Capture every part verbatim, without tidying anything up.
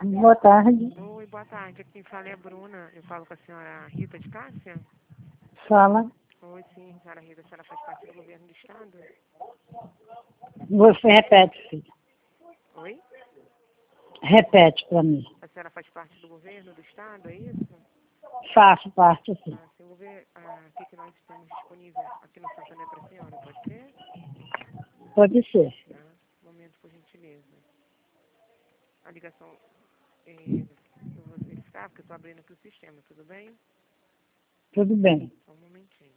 Boa tarde. Oi, boa tarde. Aqui quem fala é a Bruna. Eu falo com a senhora Rita de Cássia. Fala. Oi, sim, senhora Rita. A senhora faz parte do governo do estado? Você repete, filho. Oi? Repete para mim. A senhora faz parte do governo do estado, é isso? Faço parte, sim. Ah, se eu vou ver ah, o que, que nós temos disponível aqui no Santander para a senhora, pode ser? Pode ser. Tá. Um momento, por gentileza. A ligação, eh, eu vou verificar, porque eu estou abrindo aqui o sistema, tudo bem? Tudo bem. Só um momentinho.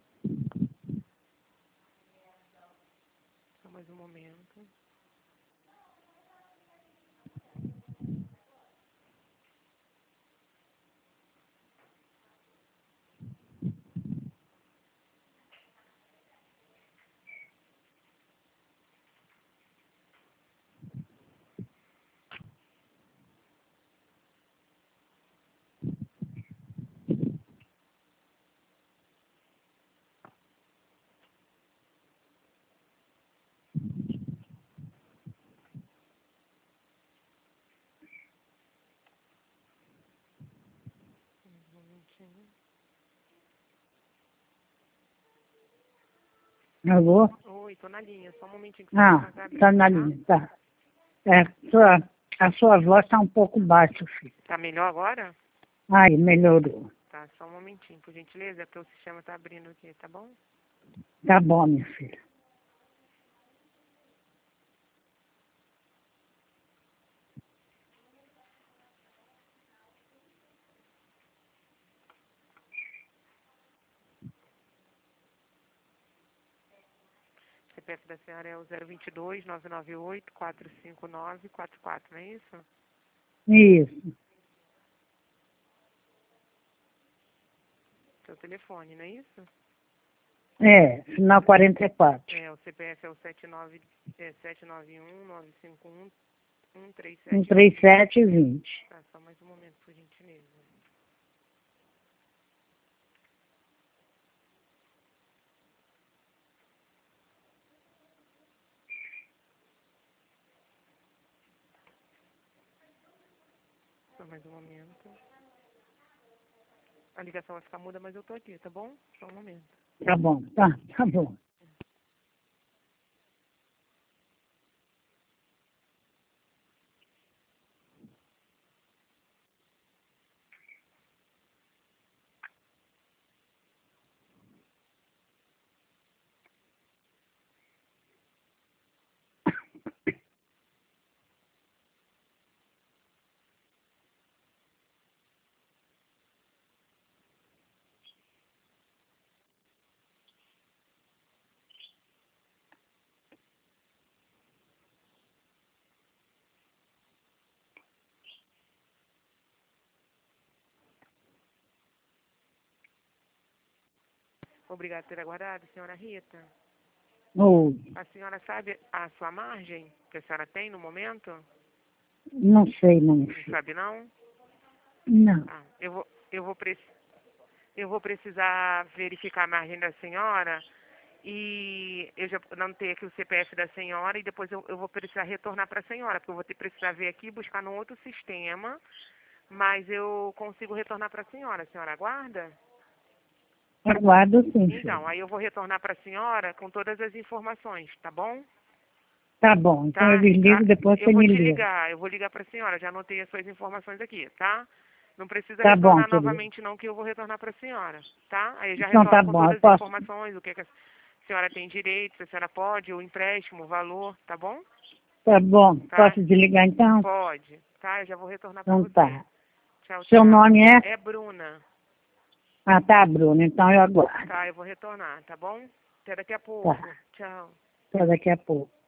Só mais um momento. Um momentinho. Alô? Oi, tô na linha. Só um momentinho que o Ah, sistema tá abrindo, tá na linha, tá. É, sua, a sua voz está um pouco baixa, filho. Tá melhor agora? Aí, melhorou. Tá, só um momentinho, por gentileza, é porque o sistema tá abrindo aqui, tá bom? Tá bom, minha filha. C P F da senhora é o zero vinte e dois, nove nove oito, quatro cinco nove, quatro quatro, não é isso? Isso. Seu telefone, não é isso? É, final quarenta e quatro. É, o C P F é o sete nove, é, sete nove um, nove cinco um, um três um sete três dois. sete vinte. Tá, só mais um momento, por gentileza. Só mais um momento. A ligação vai ficar muda, mas eu tô aqui, tá bom? Só um momento. Tá bom, tá, tá bom. Obrigada por ter aguardado, senhora Rita. Ou, A senhora sabe a sua margem que a senhora tem no momento? não sei, não, Não filho. sabe, não? Não. Ah, eu vou, eu vou, preci eu vou precisar verificar a margem da senhora e eu já não tenho aqui o C P F da senhora e depois eu, eu vou precisar retornar para a senhora, porque eu vou ter precisar ver aqui e buscar no outro sistema, mas eu consigo retornar para a senhora. A senhora aguarda? Aguardo sim, Então, filho. aí eu vou retornar para a senhora com todas as informações, tá bom? Tá bom, então eu Tá? desligo, Ah, depois eu você vou me te liga. ligar, eu vou ligar para a senhora, já anotei as suas informações aqui, tá? Não precisa Tá bom, retornar querido. novamente não, que eu vou retornar para a senhora, tá? Aí eu já Então tá retorno com bom, eu todas as posso, informações, o que, que a senhora tem direito, se a senhora pode, o empréstimo, o valor, tá bom? tá bom, Tá? posso desligar então? Pode, tá? Eu já vou retornar para Então você. tá. Tchau, Seu tchau. nome é? É Bruna, Ah, tá, Bruno, então eu aguardo. tá? Eu vou retornar, tá bom? Até daqui a Tá, pouco. Tchau. até daqui a pouco.